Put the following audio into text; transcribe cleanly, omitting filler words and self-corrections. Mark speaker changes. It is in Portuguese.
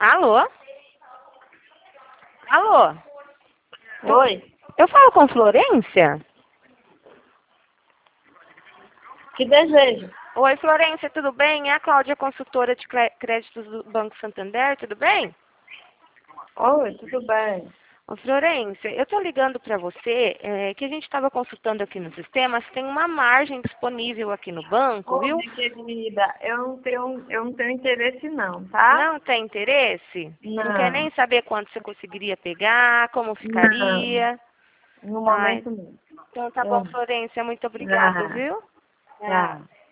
Speaker 1: Alô? Alô?
Speaker 2: Oi,
Speaker 1: Eu falo com Florência?
Speaker 2: que desejo?
Speaker 1: Oi, Florência, tudo bem? É a Cláudia, consultora de créditos do Banco Santander, tudo bem?
Speaker 2: Oi, tudo bem?
Speaker 1: Ô, Florência, eu estou ligando para você, que a gente estava consultando aqui no sistema, se tem uma margem disponível aqui no banco,
Speaker 2: Ô,
Speaker 1: viu?
Speaker 2: minha querida, eu não tenho interesse não, tá?
Speaker 1: Não tem interesse? Não quer
Speaker 2: Não,
Speaker 1: nem saber quanto você conseguiria pegar, como
Speaker 2: não,
Speaker 1: ficaria?
Speaker 2: no
Speaker 1: Ai,
Speaker 2: momento não.
Speaker 1: então tá bom,
Speaker 2: Eu,
Speaker 1: Florência, muito obrigado,
Speaker 2: tá,
Speaker 1: viu?
Speaker 2: tá.